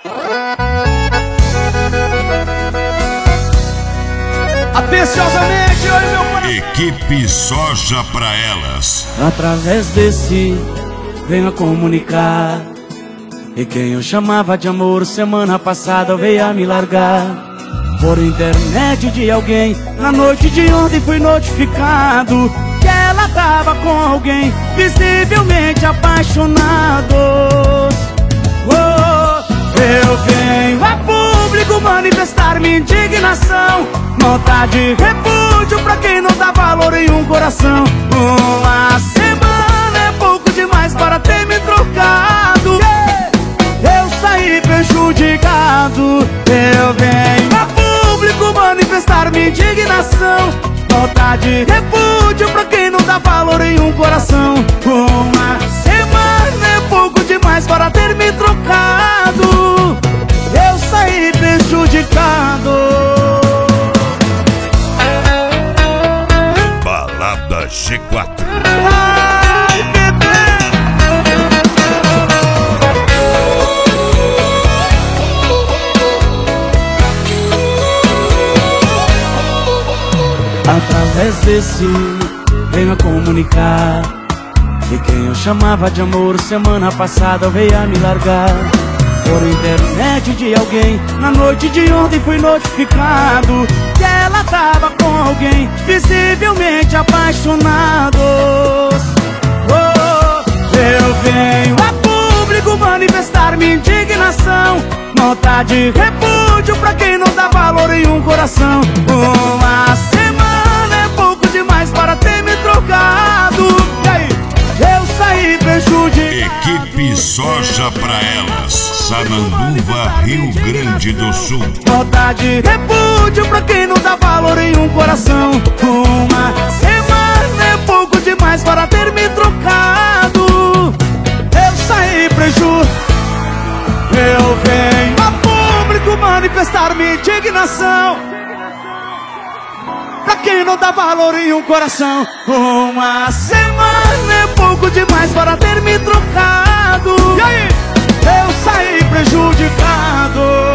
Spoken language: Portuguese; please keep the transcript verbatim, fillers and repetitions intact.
Atenciosamente, oi meu coração. Equipe Soja pra elas. Através desse venho a comunicar, e quem eu chamava de amor semana passada veio a me largar. Por intermédio de alguém, na noite de ontem fui notificado que ela tava com alguém, visivelmente apaixonados. Oh, eu venho a público manifestar minha indignação, nota de repúdio pra quem não dá valor em um coração. Uma semana é pouco demais para ter me trocado. Eu saí prejudicado. Eu venho a público manifestar minha indignação, nota de repúdio pra quem não dá valor em um coração. Uma semana é pouco demais para ter me trocado. Eu saí prejudicado. Balada G quatro. Ai, bebê. Através desse venho a comunicar, e quem eu chamava de amor semana passada veio a me largar. Por intermédio de alguém, na noite de ontem fui notificado que ela tava com alguém, visivelmente apaixonados. Oh, eu venho a público manifestar minha indignação, nota de repúdio pra quem não dá valor em um coração. Uma semana é pouco demais para ter me trocado. E aí? Eu saí prejudicado. Equipe Soja pra elas, Sananduva, Rio Grande do Sul. Nota de repúdio pra quem não dá valor em um coração. Uma semana é pouco demais para ter me trocado. Eu saí prejudicado. Eu venho a público manifestar minha indignação, pra quem não dá valor em um coração. Uma semana é pouco demais para ter me trocado. E aí? Eu saí prejudicado.